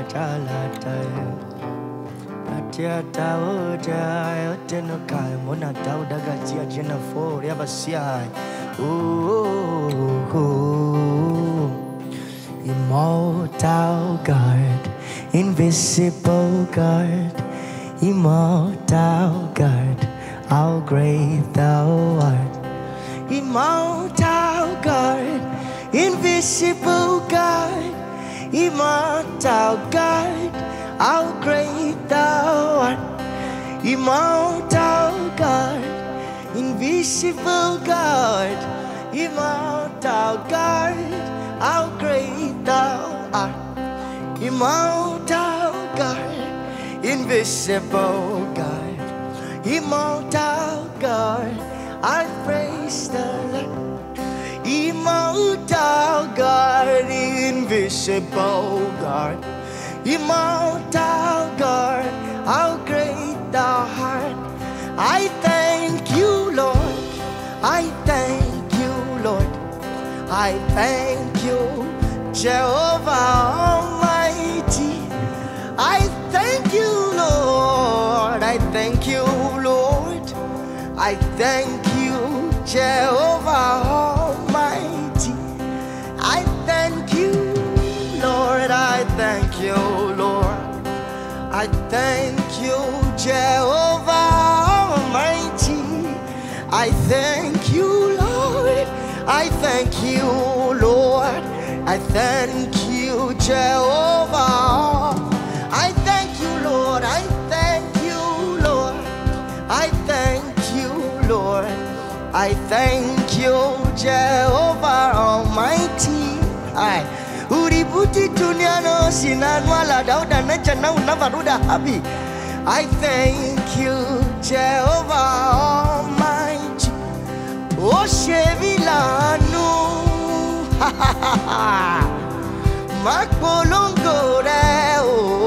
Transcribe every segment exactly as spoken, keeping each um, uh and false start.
chalata Atia Tauda Otenoka Mona Tauda Gatia Jenafo Yabasia Ooh Immortal God, invisible God, immortal God, how great thou art. Immortal God, invisible God, immortal God, how great thou art. Immortal God, invisible God, immortal God, how great thou art. Immortal God, invisible God, immortal God, I praise the Lord. Immortal God, invisible God, immortal God, how great thou art. I thank you, Lord. I thank you, Lord. I thank you, Jehovah Almighty. I thank you, Lord. I thank you, Lord. I thank you, Jehovah Almighty. I thank you, Lord. I thank you, Lord. I thank you, Jehovah Almighty. I thank you, Lord. I thank you, Lord. I thank you, Jehovah. I thank you, Lord. I thank you, Lord. I thank you, Lord. I thank you, Jehovah Almighty. I Uributi tuniano sinanwala dauda najana unavaruda habi. I thank you, Jehovah Almighty. O Shevilanu, ha ha ha ha, Makbolongore,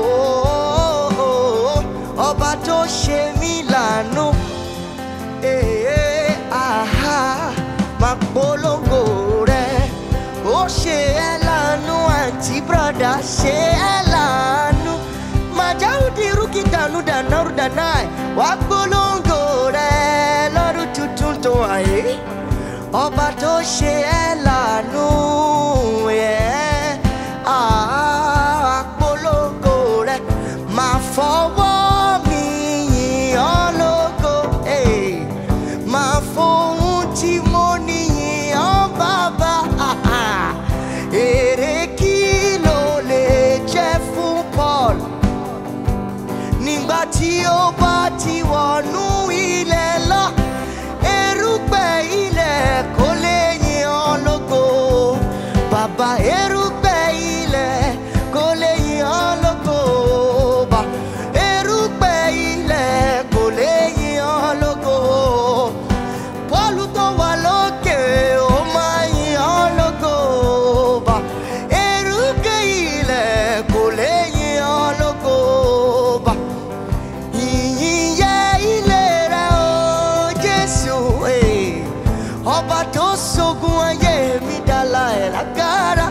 oh, Obato Shevilanu, eh, aha, Makbolongore, O Sheelanu, anti brother, Sheelanu, Majaudi Rukitanu, Danaru Danai, Wakbolongore. Ọba tó ṣe ẹ́ lànú ẹ̀ àpolongo rẹ̀ máa fọwọ́ mi yìn ọ́ lógo máa fohùn tí mo ní yìn ọ́ bàbá èrè kí ló lè jẹ́ fún Paul nígbà tí ó bá ti wọnú ilẹ̀ lọ. Kò lè yìn ọ́ lógo bàbá erùpẹ̀ ilẹ̀ kò lè yìn ọ́ lógo bàbá erùpẹ̀ ilẹ̀ kò lè yìn ọ́ lógo Pọ́ọ̀lù tó wà lókè ó máa yìn ọ́ lógo bàbá erùpẹ̀ ilẹ̀ kò lè yìn ọ́ lógo bàbá ìyìn yẹ ilé rẹ o Jésù. Ọba tó ṣogun ayé mi dàlà ẹ̀ lágara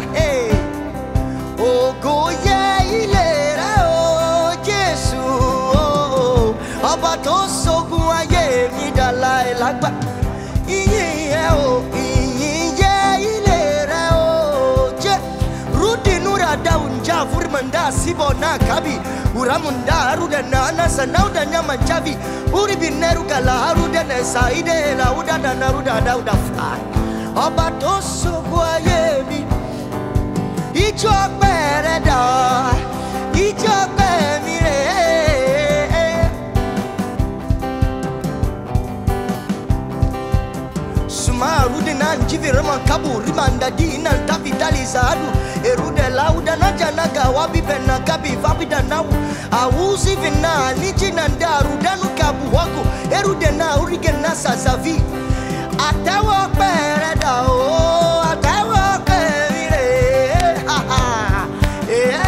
ògo yẹ ilé rẹ o Jésù ọba tó ṣogun ayé mi dàlà ẹ̀ lágbára ìyìn yẹ o ìyìn yẹ ilé rẹ o jẹ́ rudinura daunja furmanda sibona kabi uramunda arudana anasana nyamanjavi uri bineru gala arudana saide la udana naruda dauda fly ọba tó ṣogun ayé mi ìjọ pẹ̀rẹ̀ dà ìjọ pẹ̀mí rẹ̀ suma arudana njivi rama kabu rimanda dina tafitali zaadu erude lauda na janaga wabi bena kabi vabida nau awuzi vina niji nandaru danu kabu wako erude na urige na sazavi atawa pereda o atawa perire ha ha eh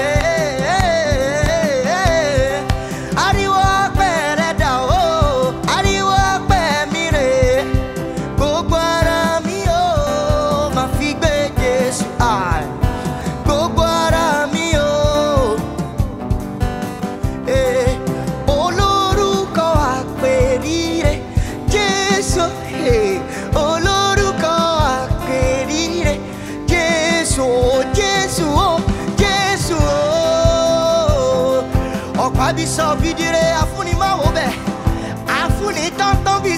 eh ariwa pereda o ariwa pemire gbogbo ara mi o ma fi gbé Jésù ai gbogbo ara mi o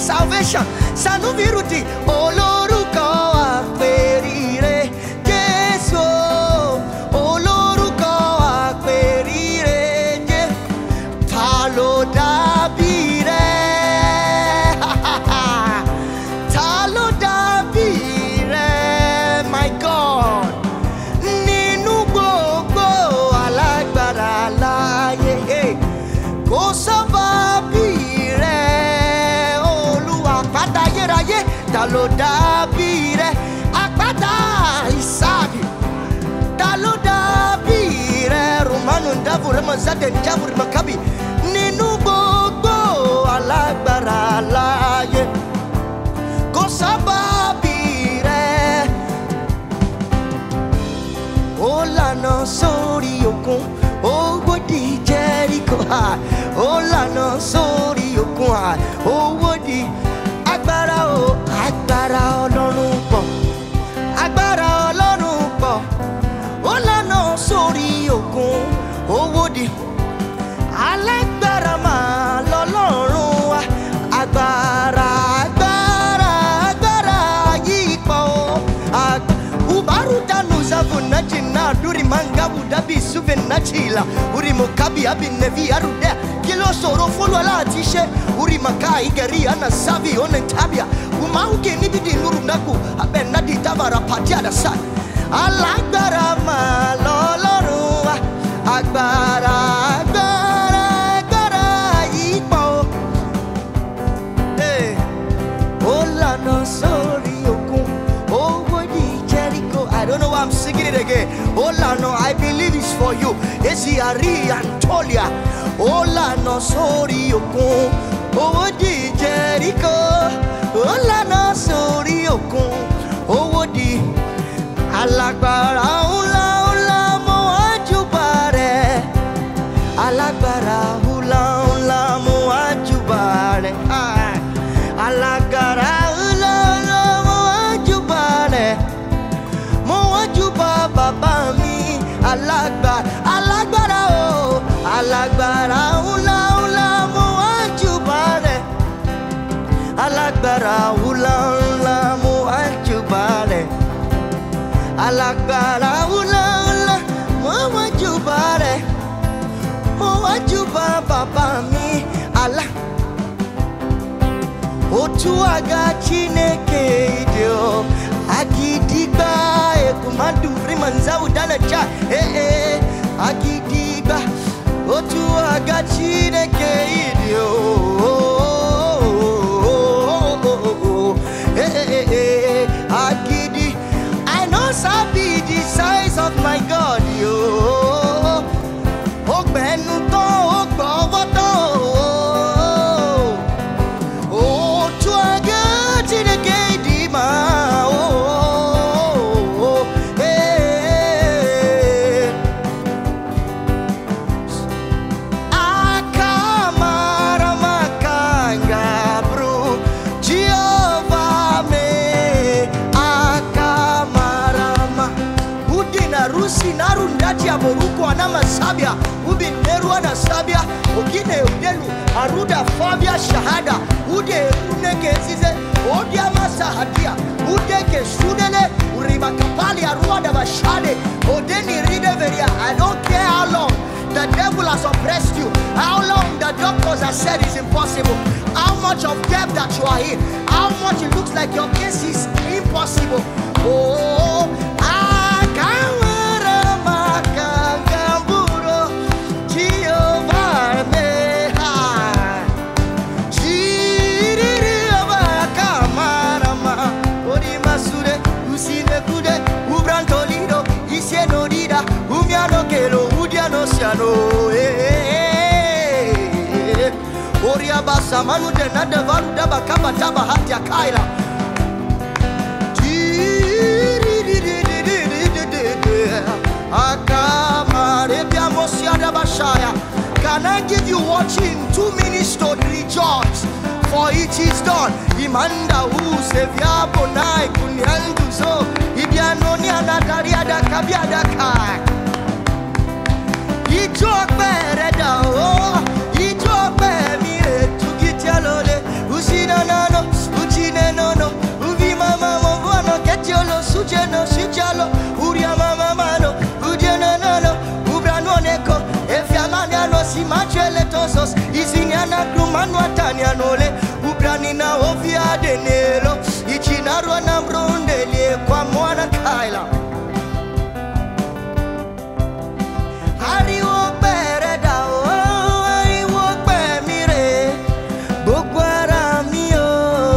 salvation. Sanu viruti olórúkọ àpèrire Jésù. Olórúkọ àpèrire Jésù. Ta ló dàbí rẹ̀? Ta ló dàbí rẹ̀? My God. Nínú gbogbo alágbára láyé. Kò sọ́ba bí rẹ̀. Olúwa àpáta ayérayé. Ta ló dàbí rẹ̀? Àpáta Ísákì. Ta ló dàbí rẹ̀? Romanu ndavu remazade njavu makabi. Nínú gbogbo alágbára láyé. Kò sọ́ba bí rẹ̀. Ó lànà sórí òkun. Ó wọ́dì Jẹ́ríkò. Ó lànà sórí òkun. Ó wọ́dì agbára o. Agbára Ọlọ́run pọ̀. Agbára Ọlọ́run pọ̀. Ó lànà sórí òkun. Ó wọ́dì alágbára máa lọ́lọ́run wa. Agbára agbára agbára yìí pọ̀ o. Ubaru danu zavu najina duri mangabu dabi suve nachila. Uri mokabi abi nevi arude. Kilo soro folo ala atishe. Uri makai geri ana savi onentabia. Umauke nibidi nuru naku. Abe nadi tabara patiada sa. Alágbára máa lọ́lọ́run wa. Agbára agbára agbára yìí pọ̀ o. Hey. Ó lànà sórí òkun. Ó wọ́dì Jẹ́ríkò. I don't know why I'm singing it again. Ó lànà, I believe it's for you. Esi Ari Antolia. Ó lànà sórí òkun. Ó wọ́dì Jẹ́ríkò. Ó lànà sórí òkun. Ó wọ́dì alágbára ńlá ńlá mo wá júbà rẹ̀. Alágbára ńlá ńlá mo wá júbà rẹ̀. Alágbára ńlá ńlá mo wá júbà rẹ̀. Mo wá júbà bàbá mi. Alágbára alágbára o. Alágbára ńlá ńlá mo wá júbà rẹ̀. Alágbára ńlá ńlá mo wá júbà rẹ̀. Alágbára ńlá ńlá mo wá júbà rẹ̀. Mo wá júbà bàbá mi. Alá otu aga Chineke ide o. Agidigba ekumadu frimanza udana cha. Eh eh agidigba otu aga Chineke ide o. Eh eh eh agidi. I know sabi the size of my God yo. Ogbenu to ogbowo to. Otu aga Chineke di ma o. Eh. Akamara makanga bro. Jehovah me. Akamarama. Udina rusi narundati aboruko anama sabia. Ubin neru ana sabia. Ogine udelu aruda fabia shahada. Ude uneke zize. Odia masahadia. Ude ke sudele. Uriba kapali aruada bashade. Odeni ride veria. I don't care how long the devil has oppressed you. How long the doctors have said it's impossible. How much of debt that you are in. How much it looks like your case is impossible. Oh, akamara makangamburo. Jehovah me. Jiriri akamara ma. Ori masure. Usine kude. Ubrantolido. Isieno dida. Umiano kelo. Udiano siano. Oria basa manu de nade varu daba kaba taba hati akaila. Can I give you watching two minutes to rejoice? For it is done. Imanda hu sevya bonai kunyandu so. Ibianoni anadaria da kabia da kai. Ijo pere da o. Ijo pere mi e tu gitialole. Usina nano. vele tosos Iziniana krumanu atanianole Ubranina ovia denelo Ichinarwa na mrondelie kwa mwana kaila Ariwo bereda o Ariwo bemire Bogwara mi o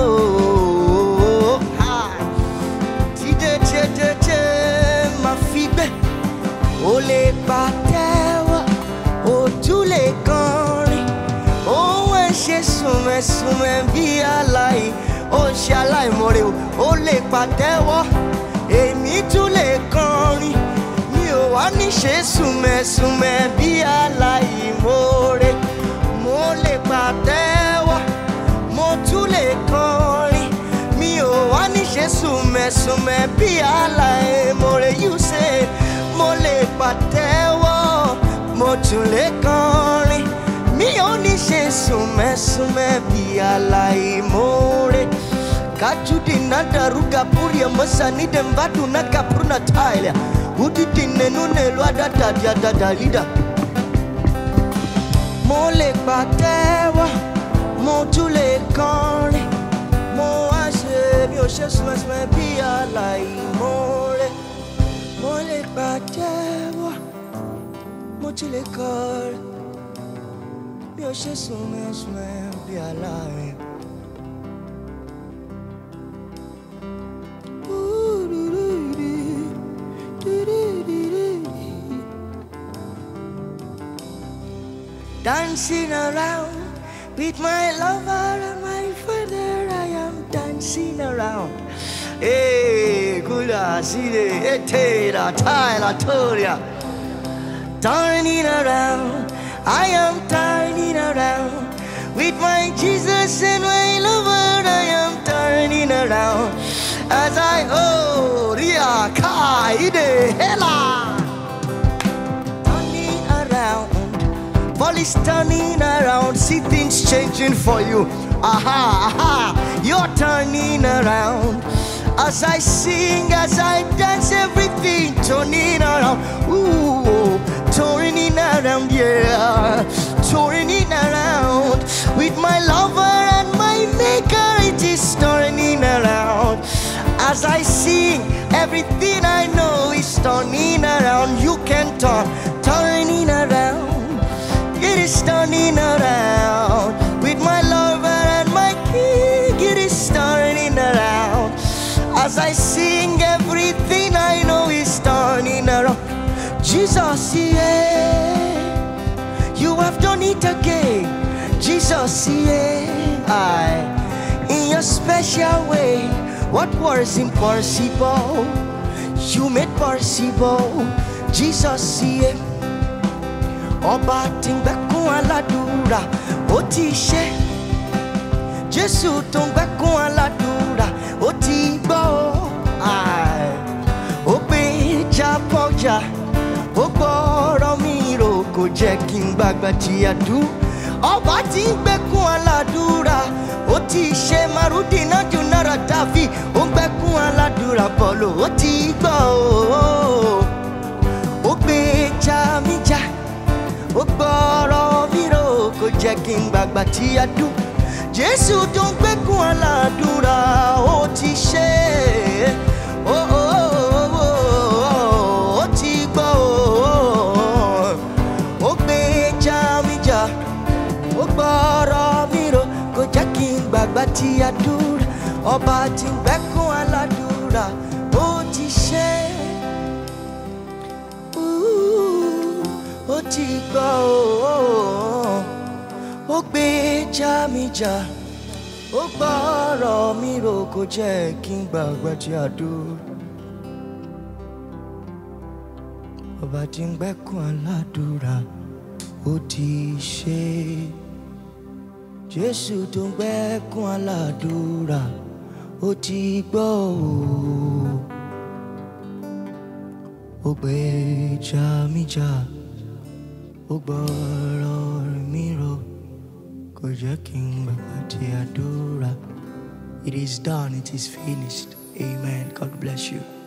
Tide te te te ma fibe Ole patewa O tule koni O wenche sume sume via lai O shalai more o le patewa E mi tule koni Mi o wani she sume sume via lai more Mo le patewa Mo tule koni Mi o wani she sume sume via lai more You say Mo le patewa Mo tule koni Mi oni she sume sume via lai more Kajudi nada ruga puria masani dembatu na kapruna taile Uditi nenune luada dadia dadalida Mo le patewa Mo tule koni Mo ashe mi o she sume sume via lai more Mo le patewa Mo tule koni Mi o she sume sume via lai Dancing around with my lover and my father, I am dancing around. Hey, kuda side etera taila toria. Turning around, I am turning around with my Jesus and my lover. I am turning around as I oh ria kaide hela. Turning around. All is turning around, see things changing for you. Aha, aha, you're turning around. As I sing, as I dance, everything turning around. Ooh, turning around, yeah, turning around. With my lover and my maker, it is turning around. As I sing, everything I know is turning around. You can turn, turning around. It is turning around with my lover and my king. It is turning around as I sing. Everything I know is turning around. Jesus, yeah, you have done it again. Jesus, yeah, I, in your special way. What was impossible, you made possible. Jesus, yeah. Ọba tí ń gbẹ́kún aládùúrà ó ti ṣe Jésù tó ń gbẹ́kún aládùúrà ó ti gbọ́ ó gbé jábọ́jà ó gbọ́rọ̀ mi rò kò jẹ́ kí n gbàgbà tí a dú Ọba tí ń gbẹ́kún aládùúrà ó ti ṣe Marudina Junara Davi ó ń gbẹ́kún aládùúrà bọ́ọ̀lù ó ti gbọ́ ó gbé jámíjà Ó gbọ́rọ̀ mi rò kò jẹ́ kí n gbàgbà tí a dú Jésù tó ń gbẹ́kún aládùúrà ó ti ṣe ó ó ti gbọ́ ó gbé jámíjà ó gbọ́rọ̀ mi rò kò jẹ́ kí n gbàgbà tí a dú Ọba tí ń gbẹ́kún aládùúrà ó ti ṣe ó ti gbọ́ ó gbé jámíjà ó gbọ́rọ̀ mi rò kò jẹ́ kí n gbàgbà tí a dúró. Ọba tí ń gbẹ́kún aládùúrà ó ti ṣe Jésù tó ń gbẹ́kún aládùúrà ó ti gbọ́ ó gbé jámíjà. Ó gbọ́rọ̀ mi rò kò jẹ́ kí n gbàgbà tí a dúró. It is done, it is finished. Amen. God bless you.